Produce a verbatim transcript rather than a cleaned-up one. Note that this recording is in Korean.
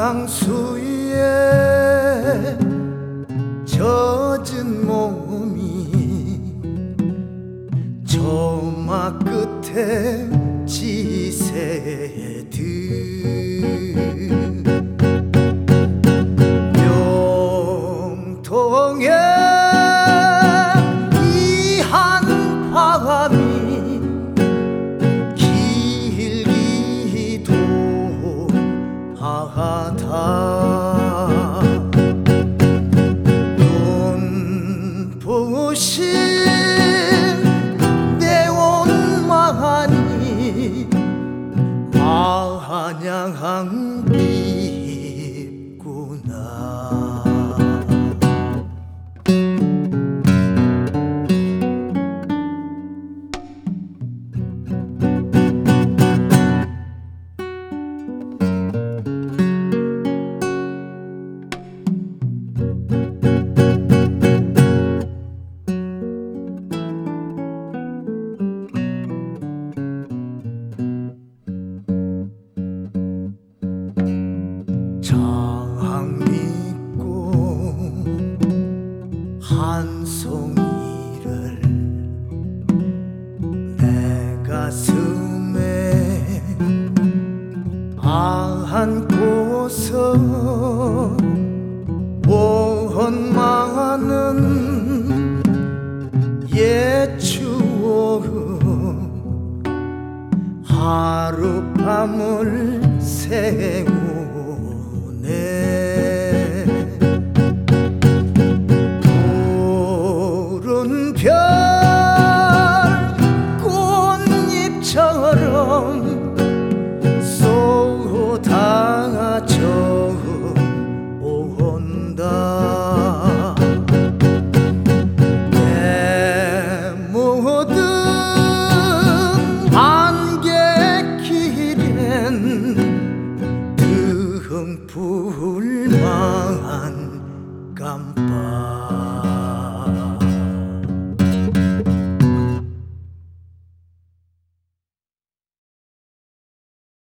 상수 위에 젖은 몸이 조막 끝에 지새듯 명통에 이 한밤이 길기도 하다 눈부신 내온만이 마냥 밉구나. 장미꽃 한 송이를 내 가슴에 안고서 원망하는 옛 추억 하룻밤을 새우네. 푸른 별 꽃잎처럼 쏟아져 온다. 내 모든 안개길엔 등불만 깜빡